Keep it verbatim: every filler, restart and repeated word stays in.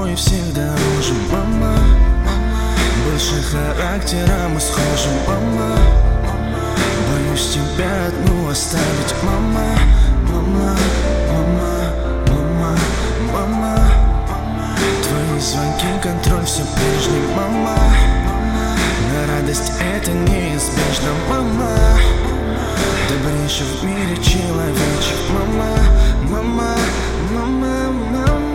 тобой всех дороже, мама. Больше характера мы схожи, мама. Боюсь тебя одну оставить, мама. Мама, мама, мама, мама. Твои звонки, контроль, все прежний, мама. На радость это неизбежно, мама. Добрейший в мире человечек, мама. Мама, мама, мама.